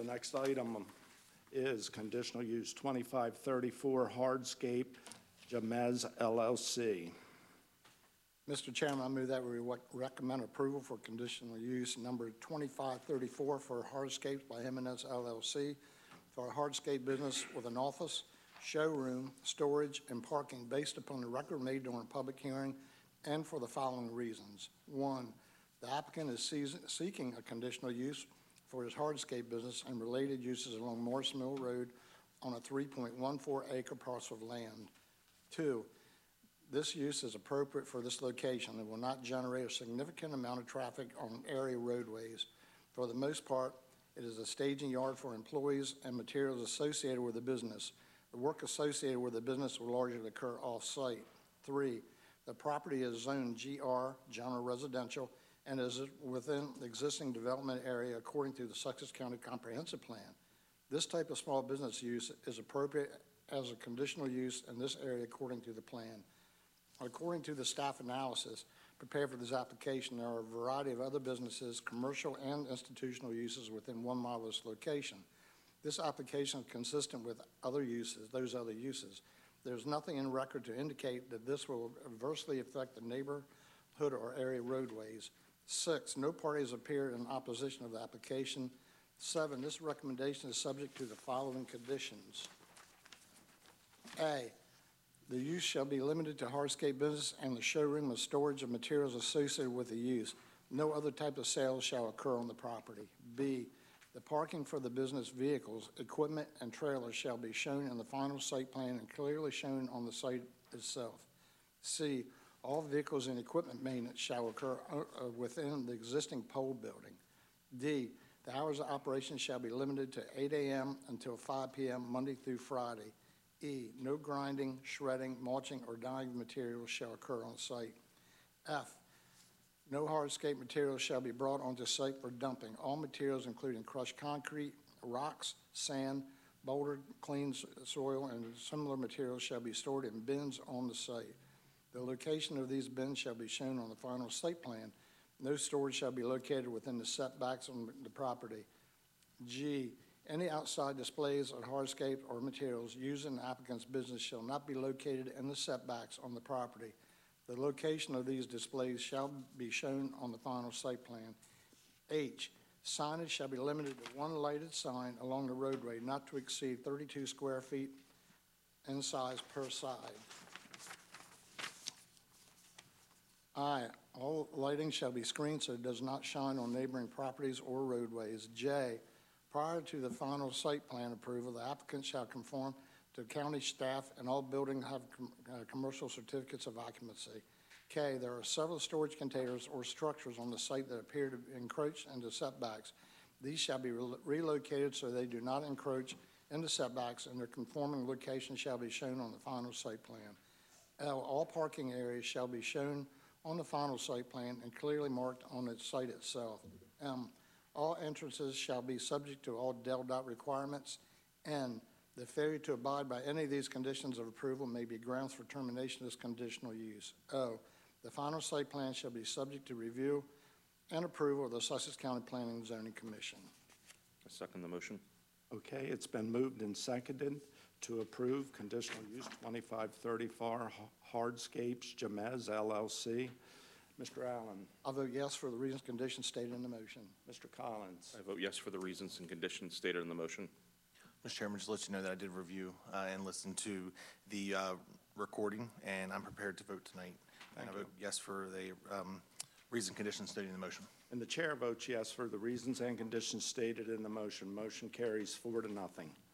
next item is conditional use 2534 Hardscape Jamez LLC. Mr. Chairman, I move that we recommend approval for conditional use number 2534 for Hardscapes by Jimenez LLC for a hardscape business with an office, showroom, storage, and parking based upon the record made during a public hearing and for the following reasons. One, the applicant is seeking a conditional use for his hardscape business and related uses along Morris Mill Road on a 3.14 acre parcel of land. Two, this use is appropriate for this location and will not generate a significant amount of traffic on area roadways. For the most part, it is a staging yard for employees and materials associated with the business. The work associated with the business will largely occur off-site. Three, the property is zoned GR, general residential, and is within the existing development area according to the Sussex County Comprehensive Plan. This type of small business use is appropriate as a conditional use in this area according to the plan. According to the staff analysis prepared for this application, there are a variety of other businesses, commercial and institutional uses within 1 mile of this location. This application is consistent with those other uses. There's nothing in record to indicate that this will adversely affect the neighborhood or area roadways. 6, no parties appeared in opposition of the application. 7, this recommendation is subject to the following conditions. A, the use shall be limited to hardscape business and the showroom of storage of materials associated with the use. No other type of sales shall occur on the property. B, the parking for the business vehicles, equipment, and trailers shall be shown in the final site plan and clearly shown on the site itself. C, all vehicles and equipment maintenance shall occur within the existing pole building. D, the hours of operation shall be limited to 8 a.m. until 5 p.m. Monday through Friday. E, no grinding, shredding, mulching, or dyeing materials shall occur on site. F, no hardscape materials shall be brought onto site for dumping. All materials, including crushed concrete, rocks, sand, boulder, clean soil, and similar materials shall be stored in bins on the site. The location of these bins shall be shown on the final site plan. No storage shall be located within the setbacks on the property. G, any outside displays of hardscape or materials used in the applicant's business shall not be located in the setbacks on the property. The location of these displays shall be shown on the final site plan. H, signage shall be limited to 1 lighted sign along the roadway not to exceed 32 square feet in size per side. I, all lighting shall be screened so it does not shine on neighboring properties or roadways. J, prior to the final site plan approval, the applicant shall conform to county staff and all buildings have commercial certificates of occupancy. K, there are several storage containers or structures on the site that appear to encroach into setbacks. These shall be relocated so they do not encroach into setbacks, and their conforming location shall be shown on the final site plan. L, all parking areas shall be shown on the final site plan and clearly marked on the site itself. M, all entrances shall be subject to all DELDOT requirements. N, the failure to abide by any of these conditions of approval may be grounds for termination of this conditional use. O, the final site plan shall be subject to review and approval of the Sussex County Planning and Zoning Commission. I second the motion. Okay, it's been moved and seconded to approve conditional use 2534 Hardscapes Jamez LLC. Mr. Allen. I vote yes for the reasons and conditions stated in the motion. Mr. Collins. I vote yes for the reasons and conditions stated in the motion. Mr. Chairman, just to let you know that I did review and listen to the recording, and I'm prepared to vote tonight. And I vote yes for the reasons and conditions stated in the motion. And the chair votes yes for the reasons and conditions stated in the motion. Motion carries 4-0.